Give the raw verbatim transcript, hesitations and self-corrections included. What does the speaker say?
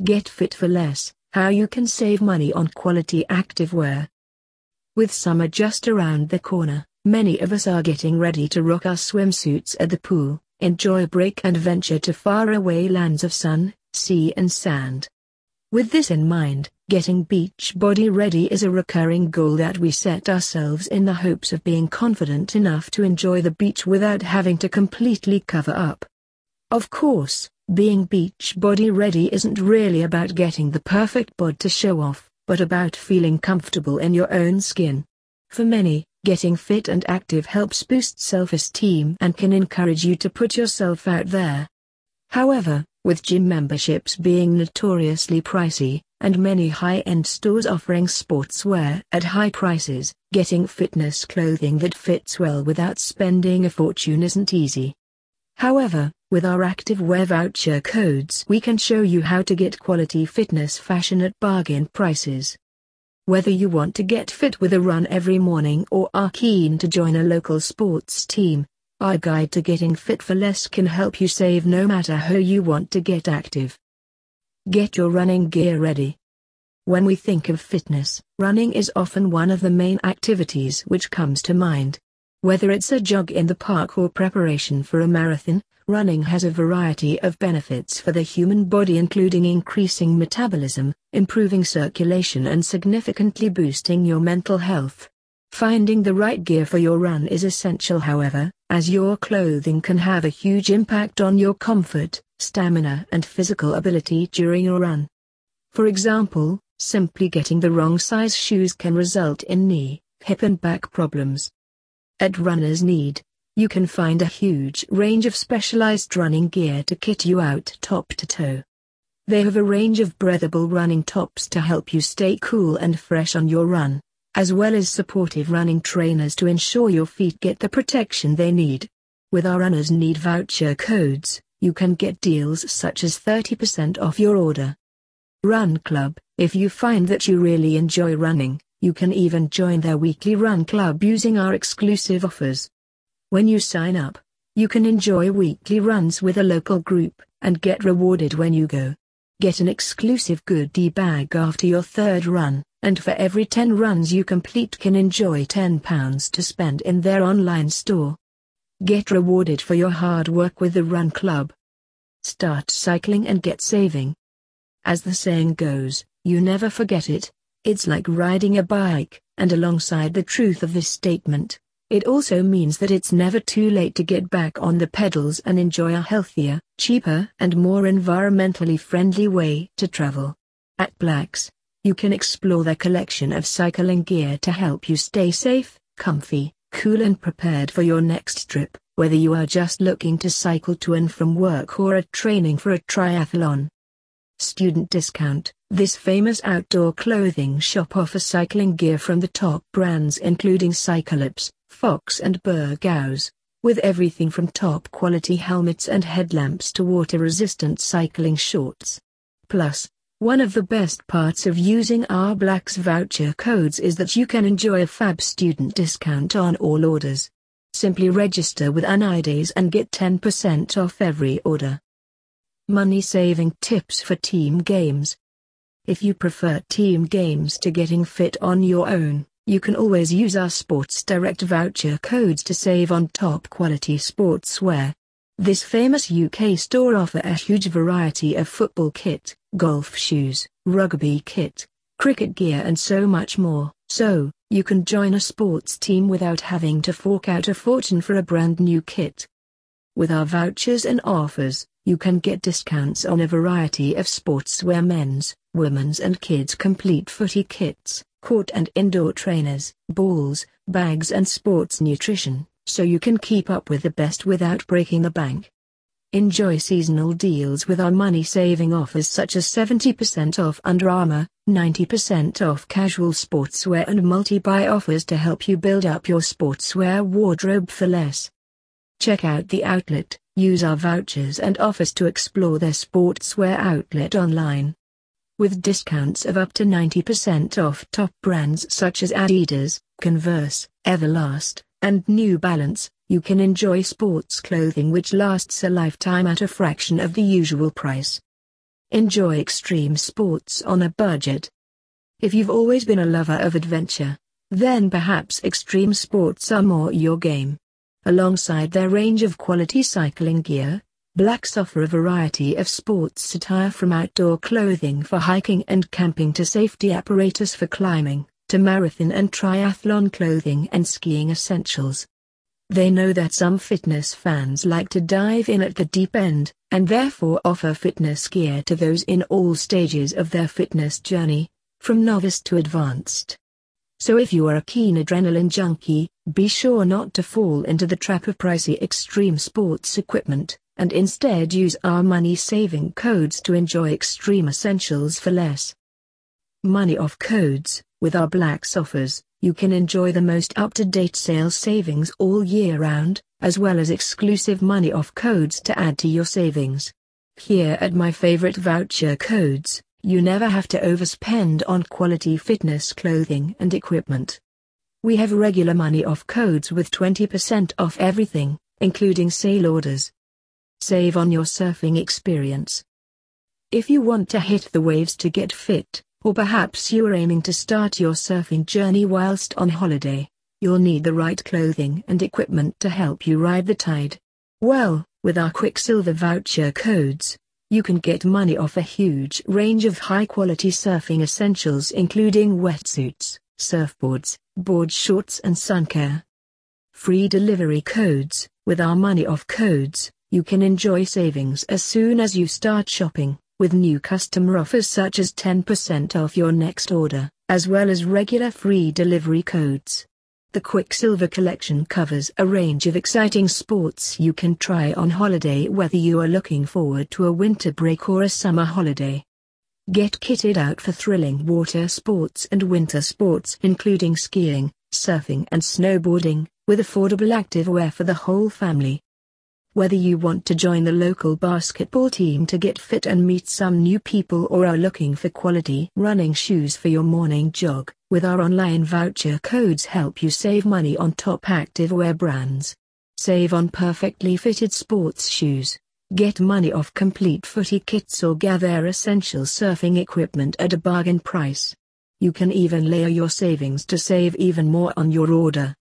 Get fit for less, how you can save money on quality activewear. With summer just around the corner, many of us are getting ready to rock our swimsuits at the pool, enjoy a break and venture to faraway lands of sun, sea and sand. With this in mind, getting beach body ready is a recurring goal that we set ourselves in the hopes of being confident enough to enjoy the beach without having to completely cover up. Of course, being beach body ready isn't really about getting the perfect bod to show off, but about feeling comfortable in your own skin. For many, getting fit and active helps boost self-esteem and can encourage you to put yourself out there. However, with gym memberships being notoriously pricey, and many high-end stores offering sportswear at high prices, getting fitness clothing that fits well without spending a fortune isn't easy. However, with our activewear voucher codes we can show you how to get quality fitness fashion at bargain prices. Whether you want to get fit with a run every morning or are keen to join a local sports team, our guide to getting fit for less can help you save no matter how you want to get active. Get your running gear ready. When we think of fitness, running is often one of the main activities which comes to mind. Whether it's a jog in the park or preparation for a marathon, running has a variety of benefits for the human body, including increasing metabolism, improving circulation and significantly boosting your mental health. Finding the right gear for your run is essential, however, as your clothing can have a huge impact on your comfort, stamina and physical ability during your run. For example, simply getting the wrong size shoes can result in knee, hip and back problems. At Runner's Need, you can find a huge range of specialized running gear to kit you out top to toe. They have a range of breathable running tops to help you stay cool and fresh on your run, as well as supportive running trainers to ensure your feet get the protection they need. With our Runner's Need voucher codes, you can get deals such as thirty percent off your order. Run Club, if you find that you really enjoy running, you can even join their weekly run club using our exclusive offers. When you sign up, you can enjoy weekly runs with a local group, and get rewarded when you go. Get an exclusive goodie bag after your third run, and for every ten runs you complete can enjoy ten pounds to spend in their online store. Get rewarded for your hard work with the Run Club. Start cycling and get saving. As the saying goes, you never forget it. It's like riding a bike, and alongside the truth of this statement, it also means that it's never too late to get back on the pedals and enjoy a healthier, cheaper and more environmentally friendly way to travel. At Blacks, you can explore their collection of cycling gear to help you stay safe, comfy, cool and prepared for your next trip, whether you are just looking to cycle to and from work or are training for a triathlon. Student discount. This famous outdoor clothing shop offers cycling gear from the top brands including Cyclops, Fox and Burghaus, with everything from top quality helmets and headlamps to water-resistant cycling shorts. Plus, one of the best parts of using our Blacks voucher codes is that you can enjoy a fab student discount on all orders. Simply register with Unidays and get ten percent off every order. Money-saving tips for team games. If you prefer team games to getting fit on your own, you can always use our Sports Direct voucher codes to save on top-quality sportswear. This famous U K store offers a huge variety of football kit, golf shoes, rugby kit, cricket gear and so much more, so you can join a sports team without having to fork out a fortune for a brand new kit. With our vouchers and offers, you can get discounts on a variety of sportswear, men's, women's and kids' complete footy kits, court and indoor trainers, balls, bags and sports nutrition, so you can keep up with the best without breaking the bank. Enjoy seasonal deals with our money-saving offers such as seventy percent off Under Armour, ninety percent off casual sportswear and multi-buy offers to help you build up your sportswear wardrobe for less. Check out the outlet, use our vouchers and offers to explore their sportswear outlet online. With discounts of up to ninety percent off top brands such as Adidas, Converse, Everlast, and New Balance, you can enjoy sports clothing which lasts a lifetime at a fraction of the usual price. Enjoy extreme sports on a budget. If you've always been a lover of adventure, then perhaps extreme sports are more your game. Alongside their range of quality cycling gear, Blacks offer a variety of sports attire, from outdoor clothing for hiking and camping to safety apparatus for climbing, to marathon and triathlon clothing and skiing essentials. They know that some fitness fans like to dive in at the deep end, and therefore offer fitness gear to those in all stages of their fitness journey, from novice to advanced. So if you are a keen adrenaline junkie, be sure not to fall into the trap of pricey extreme sports equipment, and instead use our money-saving codes to enjoy extreme essentials for less. Money off codes. With our Blacks offers, you can enjoy the most up-to-date sales savings all year round, as well as exclusive money off codes to add to your savings. Here at My Favorite Voucher Codes, you never have to overspend on quality fitness clothing and equipment. We have regular money off codes with twenty percent off everything, including sale orders. Save on your surfing experience. If you want to hit the waves to get fit, or perhaps you are aiming to start your surfing journey whilst on holiday, you'll need the right clothing and equipment to help you ride the tide. Well, with our Quicksilver Voucher Codes, you can get money off a huge range of high-quality surfing essentials, including wetsuits, surfboards, board shorts and sun care. Free delivery codes. With our money off codes, you can enjoy savings as soon as you start shopping, with new customer offers such as ten percent off your next order, as well as regular free delivery codes. The Quicksilver collection covers a range of exciting sports you can try on holiday, whether you are looking forward to a winter break or a summer holiday. Get kitted out for thrilling water sports and winter sports, including skiing, surfing and snowboarding, with affordable activewear for the whole family. Whether you want to join the local basketball team to get fit and meet some new people, or are looking for quality running shoes for your morning jog, with our online voucher codes help you save money on top activewear brands. Save on perfectly fitted sports shoes. Get money off complete footy kits or gather essential surfing equipment at a bargain price. You can even layer your savings to save even more on your order.